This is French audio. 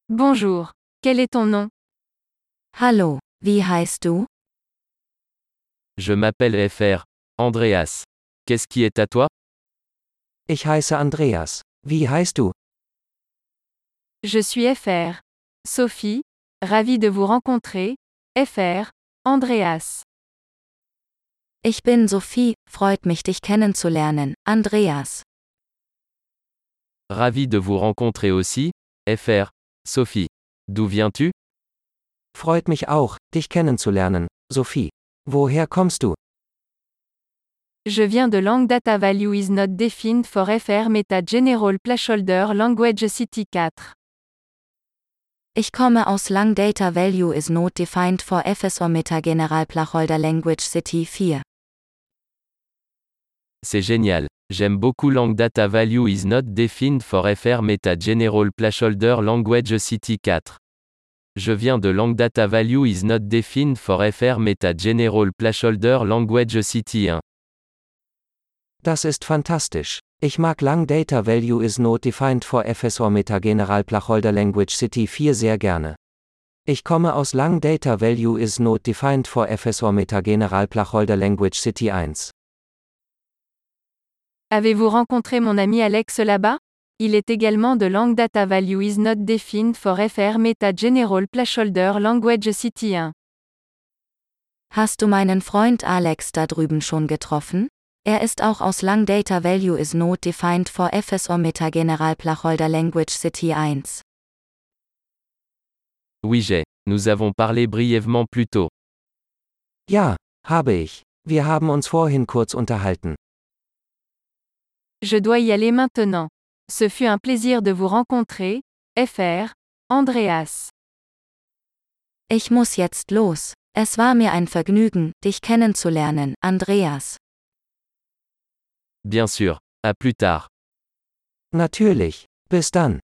Bonjour. Quel est ton nom? Hallo, wie heißt du? Je m'appelle Fr. Andreas. Qu'est-ce qui est à toi? Ich heiße Andreas. Wie heißt du? Je suis Fr. Sophie. Ravie de vous rencontrer. Fr. Andreas. Ich bin Sophie, freut mich dich kennenzulernen, Andreas. Ravi de vous rencontrer aussi, Fr. Sophie. D'où viens-tu? Freut mich auch, dich kennenzulernen, Sophie. Woher kommst du? Je viens de Lang Data Value is not defined for Fr Meta General Placeholder Language City 4. Ich komme aus Lang Data Value is not defined for FSO Meta General Placeholder Language City 4. C'est génial. J'aime beaucoup Lang Data Value is not defined for Fr Meta General Placeholder Language City 4. Je viens de Lang Data Value is not defined for Fr Meta General Placeholder Language City 1. Das ist fantastisch. Ich mag Lang Data Value is not defined for FSOR Meta General Placeholder Language City 4 sehr gerne. Ich komme aus Lang Data Value is not defined for FSOR Meta General Placeholder Language City 1. Avez-vous rencontré mon ami Alex là-bas? Il est également de Lang Data Value is not defined for Fr Meta General Placeholder Language City 1. Hast du meinen Freund Alex da drüben schon getroffen? Er ist auch aus Lang Data Value is not defined for FSO Meta General Placeholder Language City 1. Oui, nous avons parlé brièvement plus tôt. Ja, habe ich. Wir haben uns vorhin kurz unterhalten. Je dois y aller maintenant. Ce fut un plaisir de vous rencontrer, Fr. Andreas. Ich muss jetzt los. Es war mir ein Vergnügen, dich kennenzulernen, Andreas. Bien sûr. À plus tard. Natürlich. Bis dann.